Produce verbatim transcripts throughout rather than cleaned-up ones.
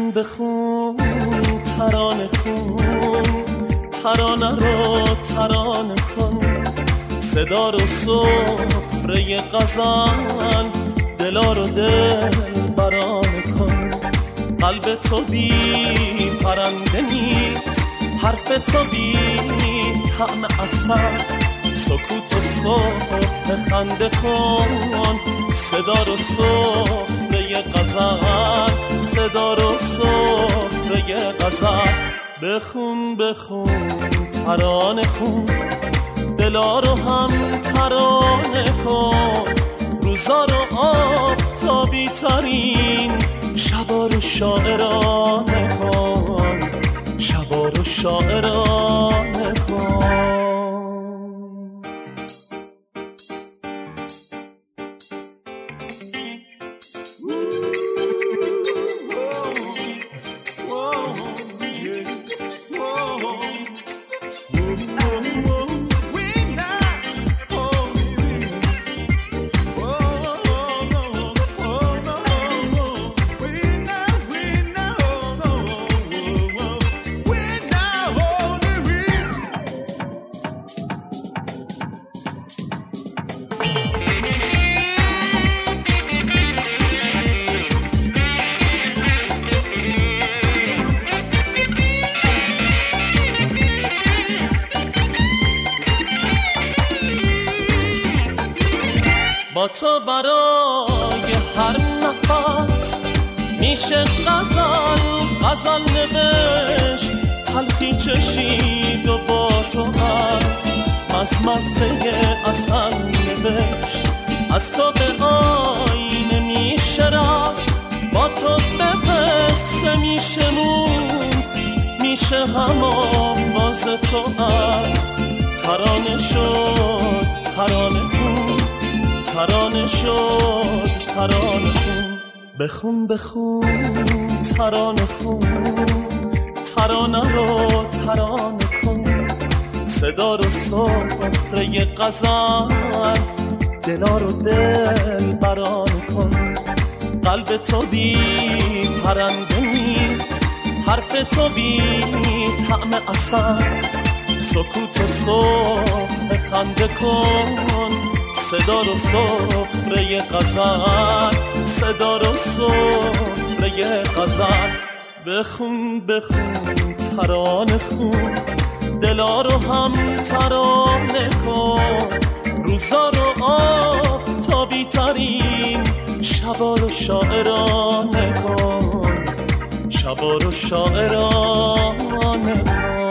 بخون بخون ترانه خون، ترانه رو ترانه کن، صدا رو سفره غزل، دلا رو دل برانه کن. قلب تو بی پرنده نیست، حرف تو بی طعم عسل، سکوت و صبح خنده کن، صدا رو سفره غزل، صدا رو سفره غزل. بخون بخون ترانه خون، دلا رو هم ترانه کن، روزا رو آفتابی ترین، شبا رو شاعرانه کن، شبا رو شاعرانه کن. با تو برای هر نفس میشه غزل غزل نوشت، تلخی چشید و با تو از مزمزه اصل نوشت. از تو به آینه میشه رفت، با تو به قصه میشه مون، میشه هم آواز تو از ترانه شد ترانه خون، ترانه شد ترانه خون. بخون بخون ترانه خون، ترانه رو ترانه کن، صدا رو سفره غزل، دلا رو دل برانه کن. قلب تو بی پرنده نیست، حرف تو بی طعم عسل، سکوت و صبح خنده کن، صدا رو سفره غزل، صدا رو سفره غزل. بخون بخون ترانه خون، دلا رو هم ترانه کن، روزا رو آفتابی ترین، شبا رو شاعرانه کن، شبا رو شاعرانه کن.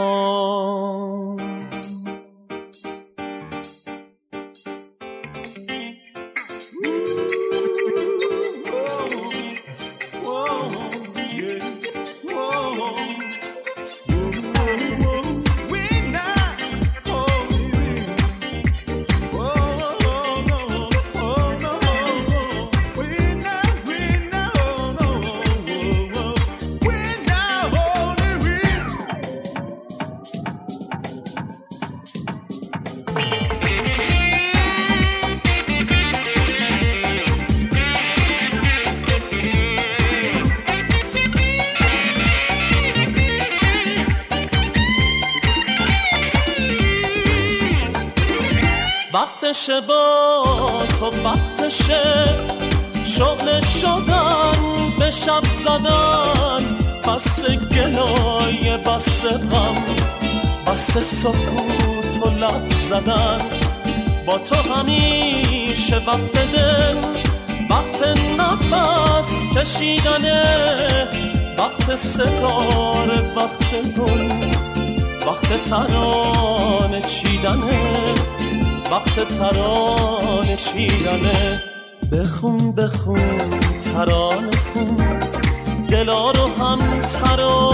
وقتشه با تو وقتشه، شغل شدن به شب زدن، بس گلای بس غم، بس سکوت و لب زدن. با تو همیشه وقت دل، وقت نفس کشیدنه، وقت ستاره، وقت گل، وقت ترانه چیدنه، وقت ترانه چیدنه. بخون بخون ترانه خون، دلا رو هم ترانه